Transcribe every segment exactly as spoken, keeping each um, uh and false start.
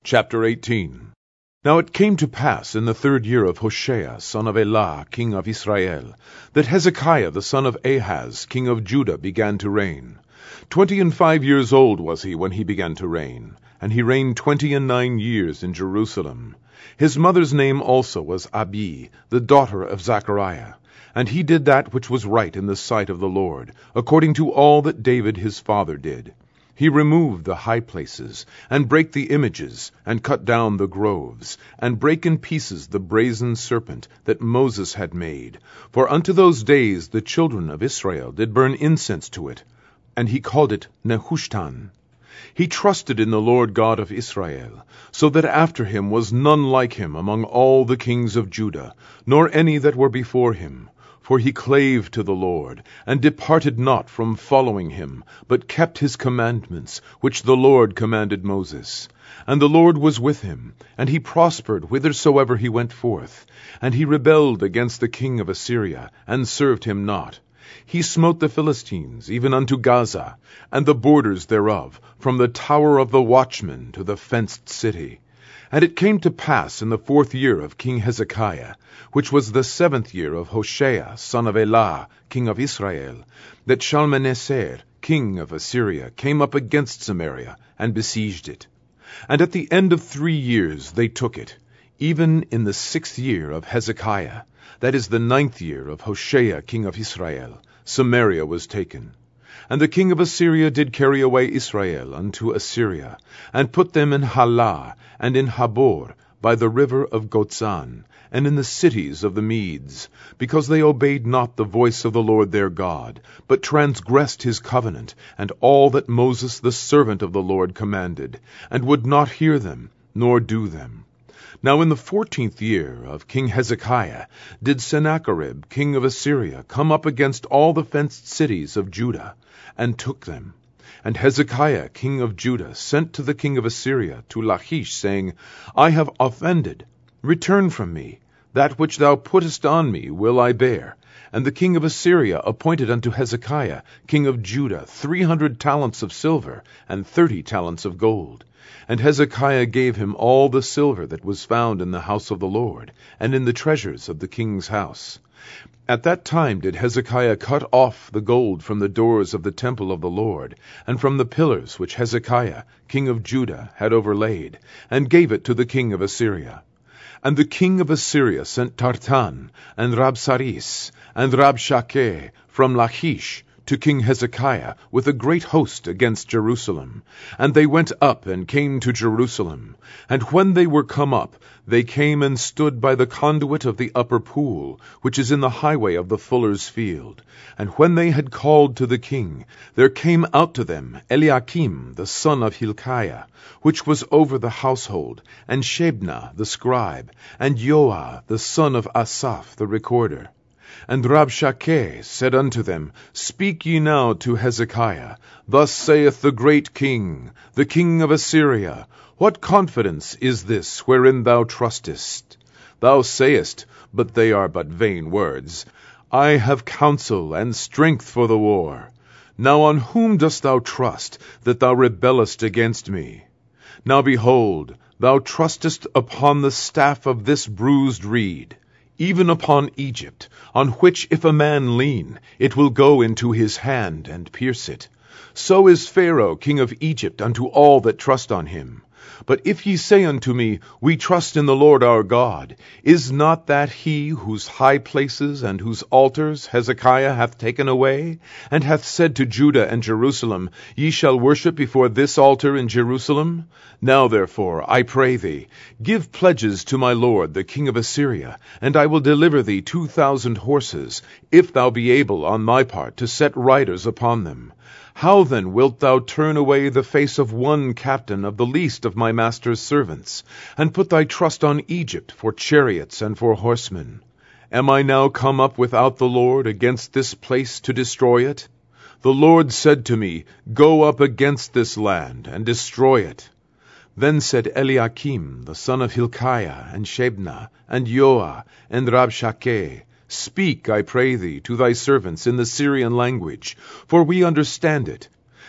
Chapter eighteen. Now it came to pass in the third year of Hoshea son of Elah, king of Israel, that Hezekiah the son of Ahaz, king of Judah, began to reign. Twenty and five years old was he when he began to reign, and he reigned twenty and nine years in Jerusalem. His mother's name also was Abi, the daughter of Zechariah. And he did that which was right in the sight of the Lord, according to all that David his father did. He removed the high places, and brake the images, and cut down the groves, and brake in pieces the brazen serpent that Moses had made. For unto those days the children of Israel did burn incense to it, and he called it Nehushtan. He trusted in the Lord God of Israel, so that after him was none like him among all the kings of Judah, nor any that were before him. For he clave to the Lord, and departed not from following him, but kept his commandments, which the Lord commanded Moses. And the Lord was with him, and he prospered whithersoever he went forth. And he rebelled against the king of Assyria, and served him not. He smote the Philistines, even unto Gaza, and the borders thereof, from the tower of the watchman to the fenced city. And it came to pass in the fourth year of King Hezekiah, which was the seventh year of Hoshea son of Elah, king of Israel, that Shalmaneser, king of Assyria, came up against Samaria, and besieged it. And at the end of three years they took it, even in the sixth year of Hezekiah, that is the ninth year of Hoshea king of Israel, Samaria was taken. And the king of Assyria did carry away Israel unto Assyria, and put them in Halah, and in Habor, by the river of Gozan, and in the cities of the Medes, because they obeyed not the voice of the Lord their God, but transgressed his covenant, and all that Moses the servant of the Lord commanded, and would not hear them, nor do them. Now in the fourteenth year of King Hezekiah did Sennacherib king of Assyria come up against all the fenced cities of Judah, and took them. And Hezekiah king of Judah sent to the king of Assyria to Lachish, saying, I have offended. Return from me. That which thou puttest on me will I bear. And the king of Assyria appointed unto Hezekiah king of Judah three hundred talents of silver, and thirty talents of gold. And Hezekiah gave him all the silver that was found in the house of the Lord, and in the treasures of the king's house. At that time did Hezekiah cut off the gold from the doors of the temple of the Lord, and from the pillars which Hezekiah king of Judah had overlaid, and gave it to the king of Assyria. And the king of Assyria sent Tartan, and Rabsaris, and Rabshakeh from Lachish, to King Hezekiah, with a great host against Jerusalem. And they went up and came to Jerusalem. And when they were come up, they came and stood by the conduit of the upper pool, which is in the highway of the fuller's field. And when they had called to the king, there came out to them Eliakim the son of Hilkiah, which was over the household, and Shebna the scribe, and Joah the son of Asaph the recorder. And Rabshakeh said unto them, Speak ye now to Hezekiah, Thus saith the great king, the king of Assyria, What confidence is this wherein thou trustest? Thou sayest, but they are but vain words, I have counsel and strength for the war. Now on whom dost thou trust, that thou rebellest against me? Now behold, thou trustest upon the staff of this bruised reed, even upon Egypt, on which if a man lean, it will go into his hand and pierce it. So is Pharaoh king of Egypt unto all that trust on him. But if ye say unto me, We trust in the Lord our God, is not that he whose high places and whose altars Hezekiah hath taken away, and hath said to Judah and Jerusalem, Ye shall worship before this altar in Jerusalem? Now therefore, I pray thee, give pledges to my lord the king of Assyria, and I will deliver thee two thousand horses, if thou be able on my part to set riders upon them. How then wilt thou turn away the face of one captain of the least of my master's servants, and put thy trust on Egypt for chariots and for horsemen? Am I now come up without the Lord against this place to destroy it? The Lord said to me, Go up against this land, and destroy it. Then said Eliakim the son of Hilkiah, and Shebna, and Joah, and Rabshakeh, Speak, I pray thee, to thy servants in the Syrian language, for we understand it.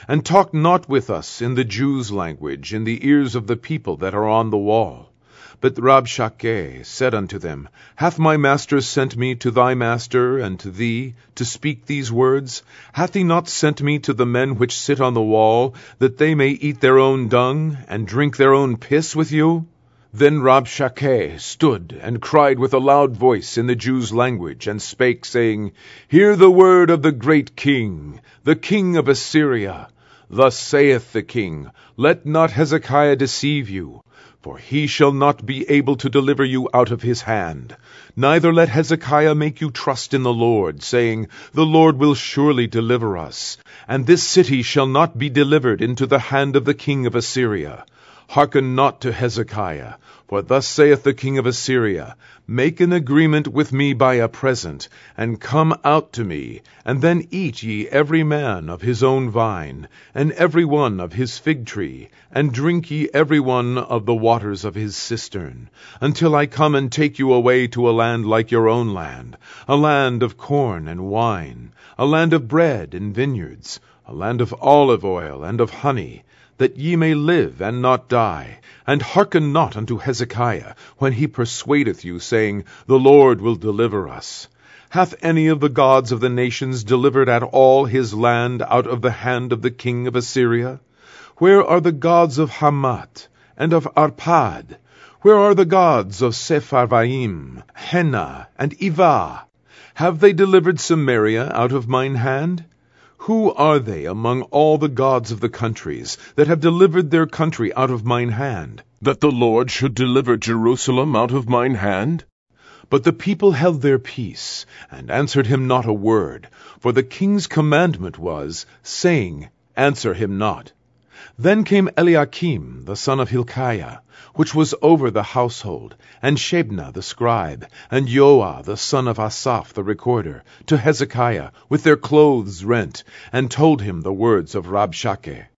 and talk not with us in the Jews' language in the ears of the people that are on the wall. But Rabshakeh said unto them, Hath my master sent me to thy master and to thee to speak these words? Hath he not sent me to the men which sit on the wall, that they may eat their own dung, and drink their own piss with you? Then Rabshakeh stood and cried with a loud voice in the Jews' language, and spake, saying, Hear the word of the great king, the king of Assyria. Thus saith the king, Let not Hezekiah deceive you, for he shall not be able to deliver you out of his hand. Neither let Hezekiah make you trust in the Lord, saying, The Lord will surely deliver us, and this city shall not be delivered into the hand of the king of Assyria. Hearken not to Hezekiah, for thus saith the king of Assyria, Make an agreement with me by a present, and come out to me, and then eat ye every man of his own vine, and every one of his fig tree, and drink ye every one of the waters of his cistern, until I come and take you away to a land like your own land, a land of corn and wine, a land of bread and vineyards, a land of olive oil and of honey, that ye may live and not die. And hearken not unto Hezekiah, when he persuadeth you, saying, The Lord will deliver us. Hath any of the gods of the nations delivered at all his land out of the hand of the king of Assyria? Where are the gods of Hamath, and of Arpad? Where are the gods of Sepharvaim, Hena, and Ivah? Have they delivered Samaria out of mine hand? Who are they among all the gods of the countries that have delivered their country out of mine hand, that the Lord should deliver Jerusalem out of mine hand? But the people held their peace, and answered him not a word, for the king's commandment was, saying, Answer him not. Then came Eliakim the son of Hilkiah, which was over the household, and Shebna the scribe, and Joah the son of Asaph the recorder, to Hezekiah, with their clothes rent, and told him the words of Rabshakeh.